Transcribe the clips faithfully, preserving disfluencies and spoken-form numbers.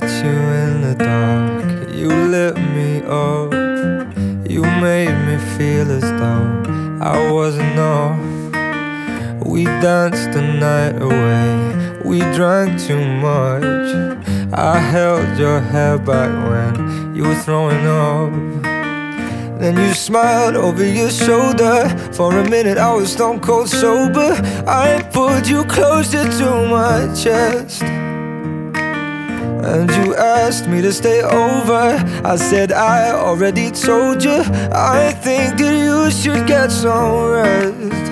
met you in the dark, you lit me up. You made me feel as though I wasn't enough. We danced the night away, we drank too much. I held your hair back when you were throwing up. Then you smiled over your shoulder. For a minute I was stone cold sober. I pulled you closer to my chest, and you asked me to stay over. I said I already told you, I think that you should get some rest.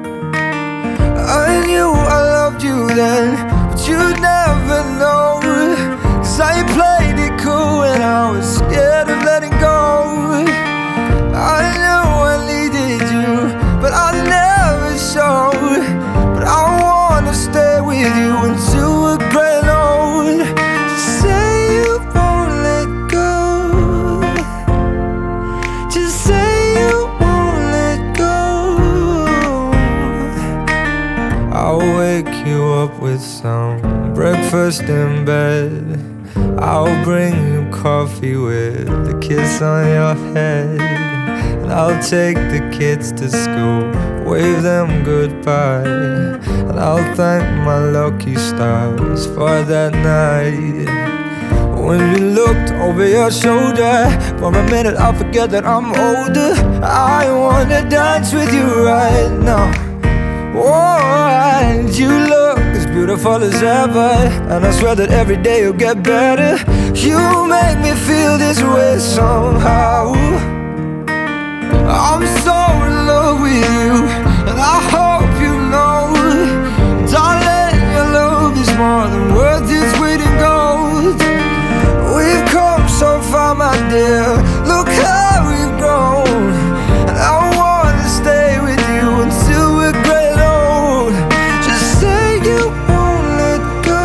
I knew I loved you then, but you'd never know, 'cause I played it cool and I was scared of letting go. I knew I needed you, but I never showed. But I wanna stay with you until we're growing old. Just say you won't let go. Just say you won't let go. I'll wake you up with some breakfast in bed. I'll bring you coffee with a kiss on your head. And I'll take the kids to school, wave them goodbye. And I'll thank my lucky stars for that night. When you looked over your shoulder, for a minute I forget that I'm older. I wanna dance with you right now. Oh, and you look as beautiful as ever, and I swear that every day you'll get better. You make me feel this way somehow. I'm so in love with you, and I hope you know, darling, your love is more than worth its weight in gold. We've come so far, my dear, look how we've grown. And I wanna stay with you until we're great old. Just say you won't let go.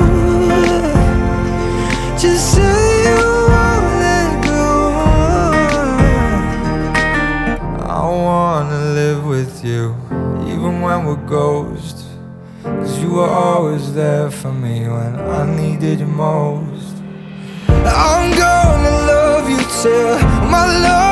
Just say you won't let go. I wanna live with you, even when we're ghosts, 'cause you were always there for me when I needed you most. I'm gonna love you till my love